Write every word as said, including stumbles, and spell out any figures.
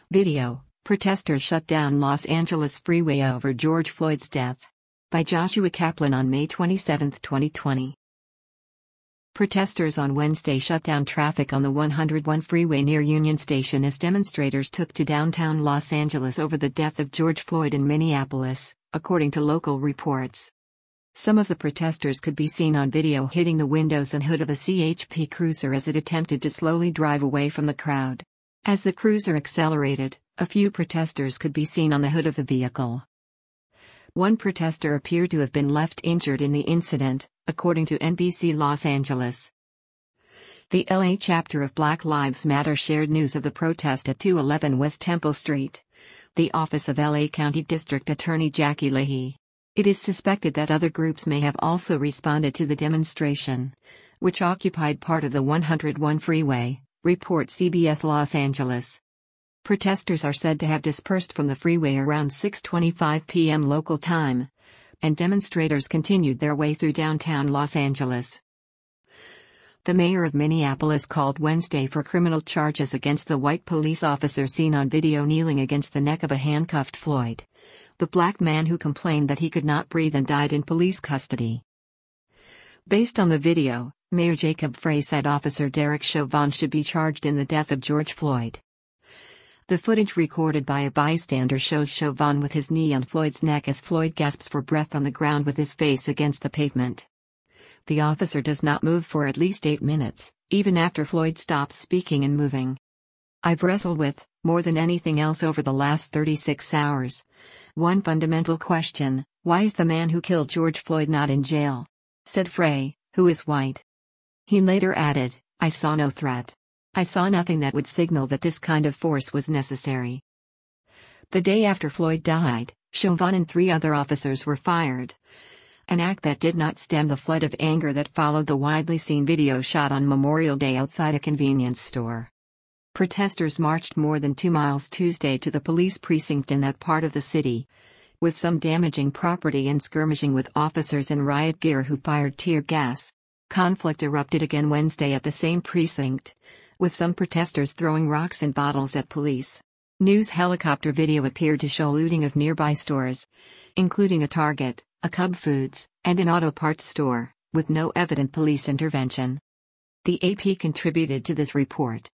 Video: Protesters shut down Los Angeles freeway over George Floyd's death. By Joshua Kaplan on May twenty-seventh, twenty twenty. Protesters on Wednesday shut down traffic on the one oh one freeway near Union Station as demonstrators took to downtown Los Angeles over the death of George Floyd in Minneapolis, according to local reports. Some of the protesters could be seen on video hitting the windows and hood of a C H P cruiser as it attempted to slowly drive away from the crowd. As the cruiser accelerated, a few protesters could be seen on the hood of the vehicle. One protester appeared to have been left injured in the incident, according to N B C Los Angeles. The L A chapter of Black Lives Matter shared news of the protest at two eleven West Temple Street. The office of L A County District Attorney Jackie Leahy. It is suspected that other groups may have also responded to the demonstration, which occupied part of the one oh one freeway, reports C B S Los Angeles. Protesters are said to have dispersed from the freeway around six twenty-five p m local time, and demonstrators continued their way through downtown Los Angeles. The mayor of Minneapolis called Wednesday for criminal charges against the white police officer seen on video kneeling against the neck of a handcuffed Floyd, the black man who complained that he could not breathe and died in police custody. Based on the video, Mayor Jacob Frey said Officer Derek Chauvin should be charged in the death of George Floyd. The footage recorded by a bystander shows Chauvin with his knee on Floyd's neck as Floyd gasps for breath on the ground with his face against the pavement. The officer does not move for at least eight minutes, even after Floyd stops speaking and moving. "I've wrestled with, more than anything else over the last thirty-six hours, one fundamental question: why is the man who killed George Floyd not in jail?" said Frey, who is white. He later added, "I saw no threat. I saw nothing that would signal that this kind of force was necessary." The day after Floyd died, Chauvin and three other officers were fired, an act that did not stem the flood of anger that followed the widely seen video shot on Memorial Day outside a convenience store. Protesters marched more than two miles Tuesday to the police precinct in that part of the city, with some damaging property and skirmishing with officers in riot gear who fired tear gas. Conflict erupted again Wednesday at the same precinct, with some protesters throwing rocks and bottles at police. News helicopter video appeared to show looting of nearby stores, including a Target, a Cub Foods, and an auto parts store, with no evident police intervention. The A P contributed to this report.